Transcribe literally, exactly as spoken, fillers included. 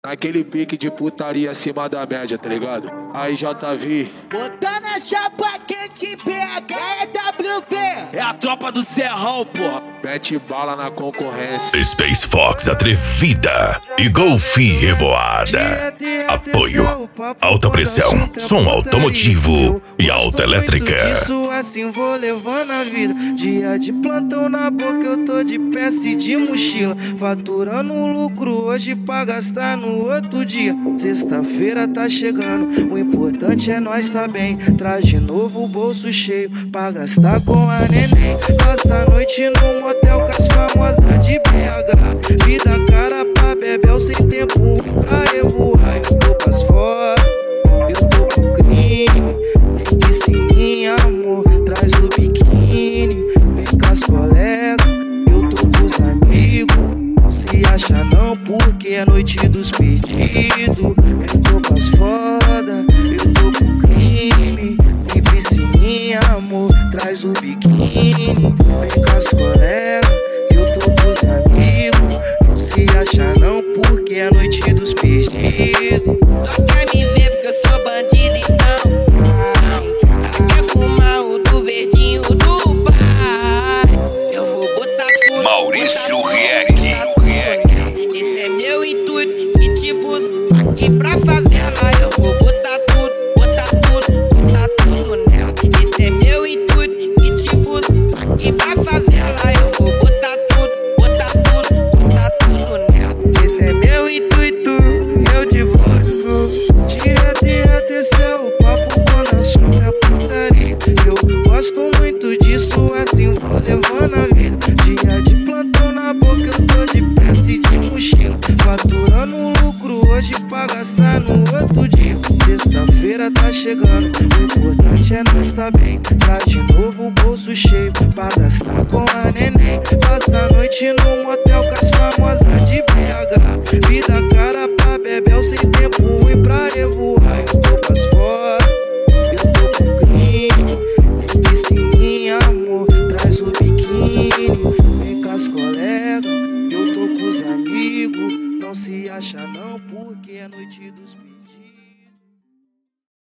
Naquele pique de putaria acima da média, tá ligado? Aí J V. Botando a chapa quente, P H é W P. É a tropa do Serrão, porra. Mete bala na concorrência. Space Fox atrevida e Golfinho revoada. Apoio, alta pressão, som automotivo e alta elétrica. Isso assim vou levando a vida. Dia de plantão na boca, eu tô de peça e de mochila. Faturando lucro hoje pra gastar no outro dia. Sexta-feira tá chegando, o importante é nós tá bem. Traz de novo o bolso cheio pra gastar com a neném. Passa a noite no motel com as famosas de B H. Vida cara pra bebel sem tempo pra revoar. Eu tô pras fora, eu tô pro crime. Tem que sim, amor, traz o biquíni. Vem com as colegas, eu tô com os amigos. Não se acha não porque é noite dos pedidos. Eu tô pras foda, eu tô pro crime. Tem piscininha, amor, traz o biquíni. Vem com as colegas, eu tô com os amigos. Não se acha não porque é noite dos pedidos. Só quer me ver porque eu sou bandido, então. Ela quer fumar o do verdinho do pai. Eu vou botar tudo. Maurício Rieg. Esse é meu intuito e te busco aqui pra favela. Eu vou botar tudo, botar tudo, botar tudo nela. Esse é meu intuito e te busco aqui pra favela. Eu vou botar tudo, botar tudo, botar tudo nela. Esse é meu intuito, eu te busco. Direto e reto, esse é o papo quando assunto é putaria. Eu gosto muito disso, assim vou levando a vida. Dia de plantão na boca, eu tô de peça e de mochila. Faturando lucro hoje pra gastar no outro dia. Sexta-feira tá chegando, o importante é nós tá bem. Traz de novo o bolso cheio pra gastar com a neném. Passa a noite no motel com as famosas de B H. Vida cara pra bebel sem tempo ruim pra revoar.